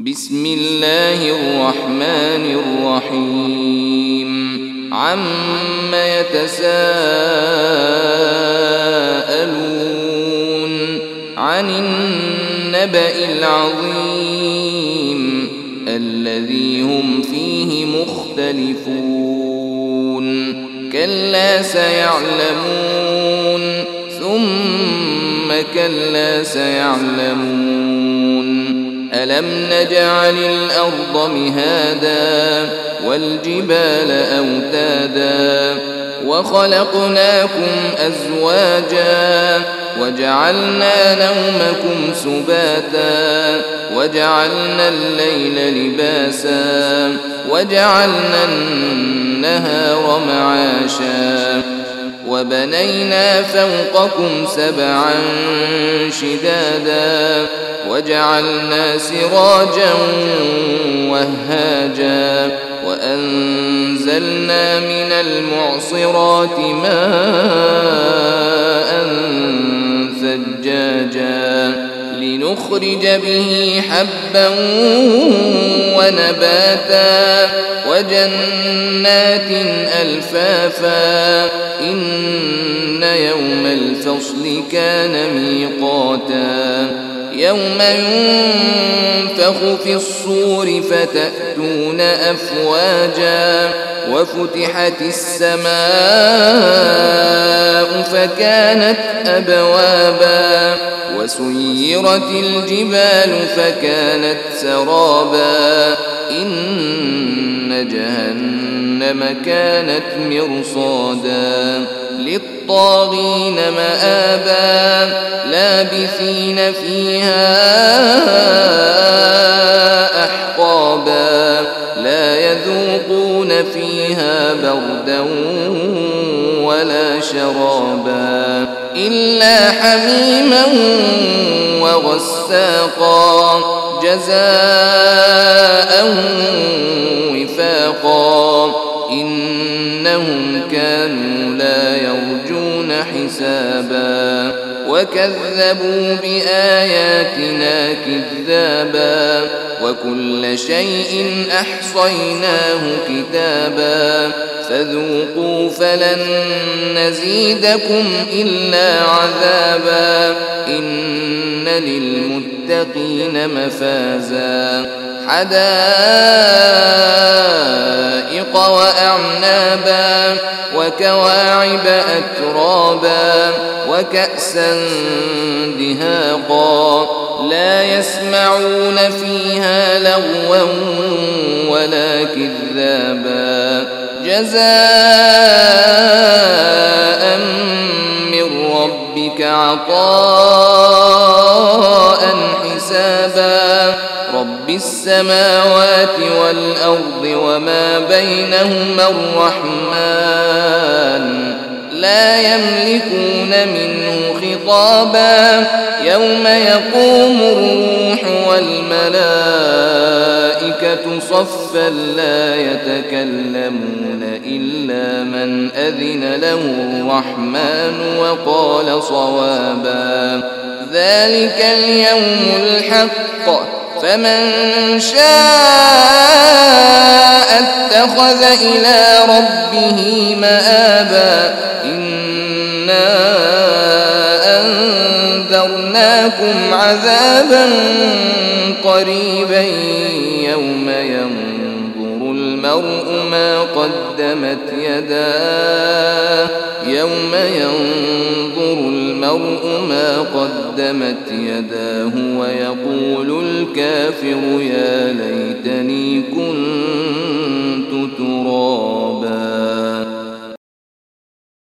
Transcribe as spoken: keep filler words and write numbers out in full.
بسم الله الرحمن الرحيم عم يتساءلون عن النبأ العظيم الذي هم فيه مختلفون كلا سيعلمون ثم كلا سيعلمون ألم نجعل الأرض مهادا والجبال أوتادا وخلقناكم أزواجا وجعلنا نومكم سباتا وجعلنا الليل لباسا وجعلنا النهار معاشا وبنينا فوقكم سبعا شدادا وجعلنا سراجا وهاجا وأنزلنا من المعصرات ماء ثجاجا لنخرج به حبا ونباتا وجنات ألفافا إن يوم الفصل كان ميقاتا يوم ينفخ في الصور فتأتون أفواجا وفتحت السماء فكانت أبوابا وسيرت الجبال فكانت سرابا إن جهنم كانت مرصادا للطاغين مآبا لابثين فيها أحقابا لا يذوقون فيها بردا ولا شرابا إلا حميما وغساقا جزاء وفاقا إنهم كانوا لا يرجون حسابا وكذبوا بآياتنا كذابا وكل شيء أحصيناه كتابا فذوقوا فلن نزيدكم إلا عذابا إن للمتقين مفازا حدائق وأعنابا وكواعب أترابا وكأسا دهاقا لا يسمعون فيها لغوا ولا كذابا جزاء من ربك عطاء حسابا رب السماوات والأرض وما بينهما الرحمن لا يملكون منه خطابا يوم يقوم الروح والملائكة صفا لا يتكلمون إلا من أذن له الرحمن وقال صوابا ذلك اليوم الحق فمن شاء اتخذ إلى ربه مآبا إنا أنذرناكم عذابا قريبا يوم ينظر المرء ما قدمت يداه يوم ينظر المرء ما قدمت يداه ويقول الكافر يا ليتني